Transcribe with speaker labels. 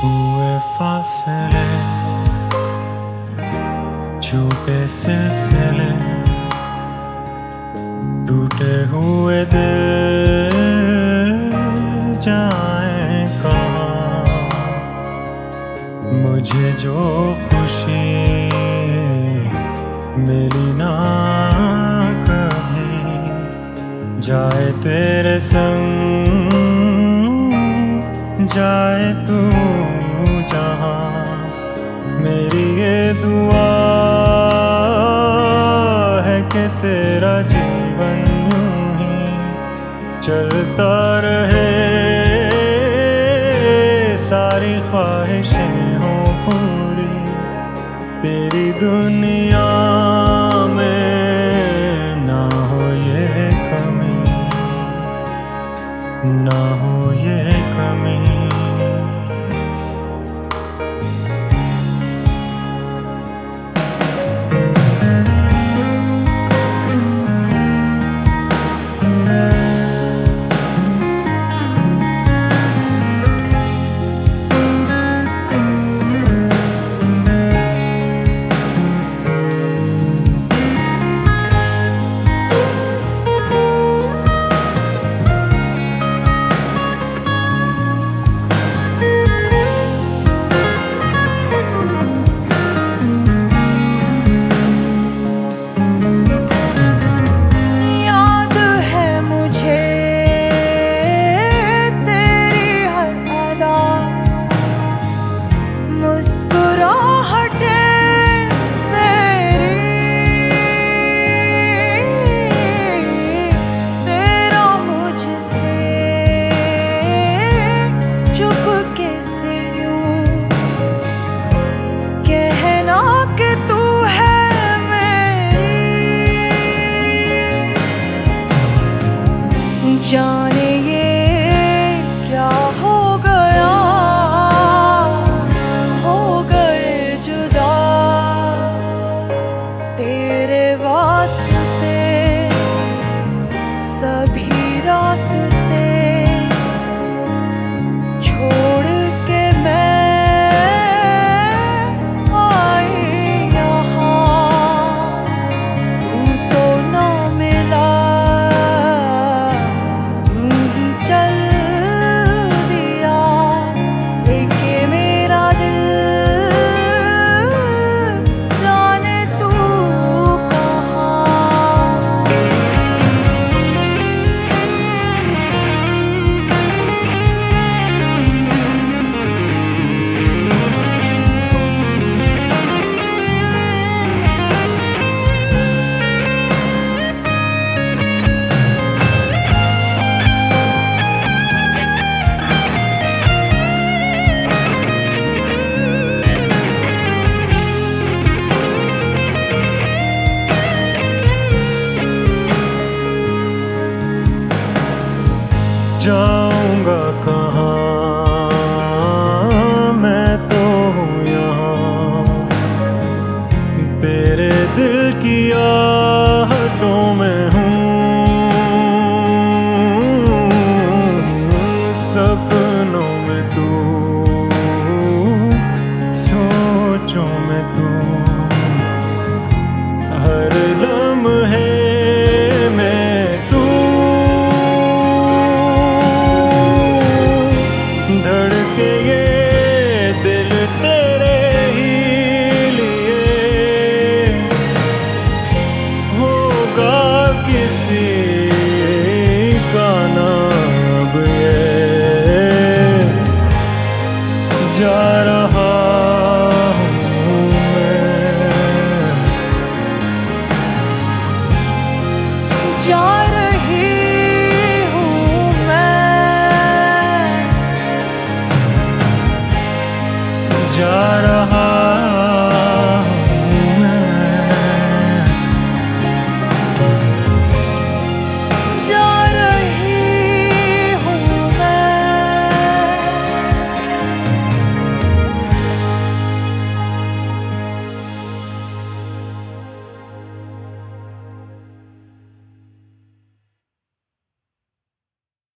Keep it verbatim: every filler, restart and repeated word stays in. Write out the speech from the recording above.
Speaker 1: हुए फासले, छूटे सिलसिले, टूटे हुए दिल जाए कहाँ। मुझे जो खुशी मिली ना कभी, जाए तेरे संग जाए तू जहाँ। मेरी ये दुआ है कि तेरा जीवन यूं ही चलता रहे, सारी ख्वाहिशें हो पूरी तेरी दुनिया में, ना हो ये कमी, ना हो ये कमी।
Speaker 2: जाने ये क्या हो गया, हो गए जुदा तेरे वास्ते सभी रास्ते छोड़ के मैं आई यहाँ। तू तो ना मिला, चल दिया लेके मेरा दिल, जाने तू कहाँ।
Speaker 1: जाऊंगा कहाँ, मैं तो हूँ यहाँ तेरे दिल की आहटों में हूँ। सपनों में तू, सोचों में तू, हर लम्हे में तू, धड़के ये दिल तेरे ही लिए, होगा किसी का ना अब ये। जा रहा हूँ मैं,
Speaker 2: जा रही हूँ मैं,
Speaker 1: जा रहा